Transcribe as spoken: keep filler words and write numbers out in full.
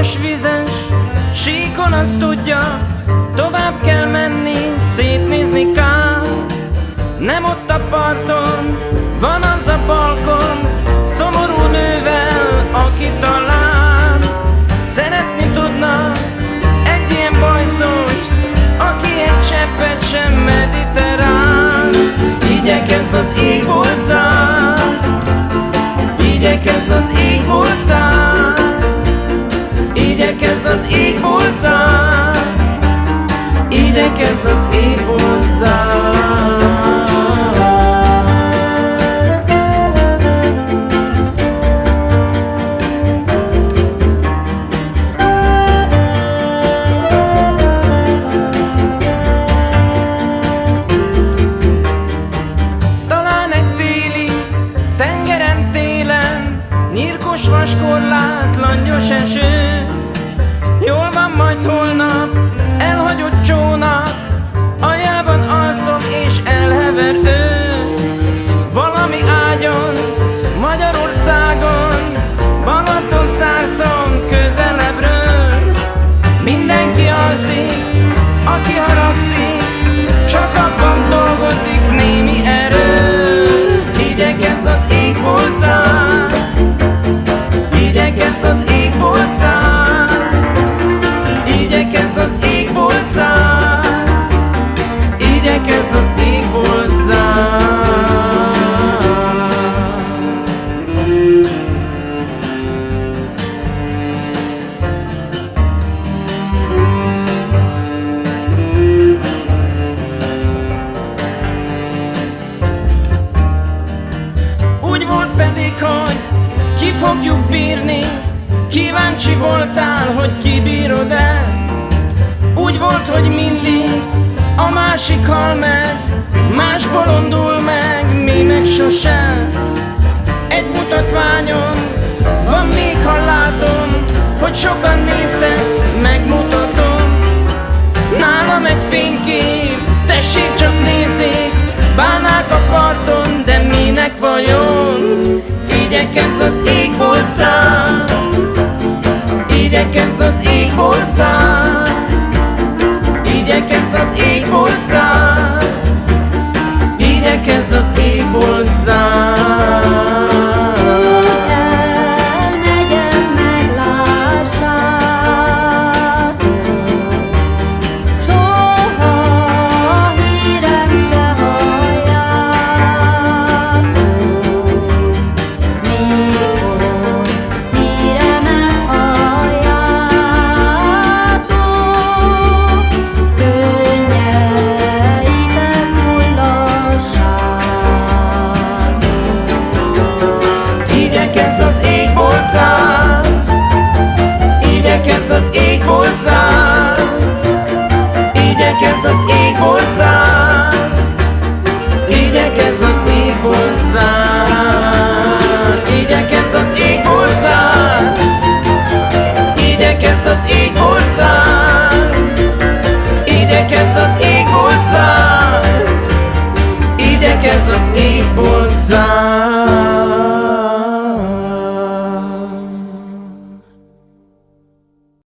Piros vizes síkon azt tudja, tovább kell menni, szétnézni kár. Nem ott a parton, van az a balkon, szomorú nővel, aki talán szeretni tudna egy ilyen bajszost, aki egy cseppet sem mediterrán. Igyekezz az égbolcán, igyekezz az égbolcán, igyekezz az égbolcán, igyekezz az égbolcán. Nyírkos vaskorlát, langyos eső, jól van, majd holnap elhagyott csónak aljában alszom és elhever ő. Valami ágyon, Magyarországon, Balatonszárszon közelebbről mindenki alszik, aki haragszik, csak abban dolgozik némi erő. Igyekezz az égbolcán, igyekezz az égbolcán, igyekezz az égbolcán, igyekezz az égbolcán. Úgy volt pedig, hogy ki fogjuk bírni, kíváncsi voltál, hogy kibírod-e. Úgy volt, hogy mindig a másik hal meg, más bolondul meg, mi meg sosem. Egy mutatványon van még, ha látom, hogy sokan néztek, megmutatom. Nálam egy fénykép, tessék csak nézzék, bálnák a parton, de minek vajon? Igyekezz az égbolcán, igyekezz az égbolcán, igyekezz az égbolcán, igyekezz az égbolcán. Elmegyek, meglássátok, soha hírem se halljátok. Mikor híremet halljátok, könnyeitek hullassátok. Igyekezz az égbolcán, igyekezz az égbolcán,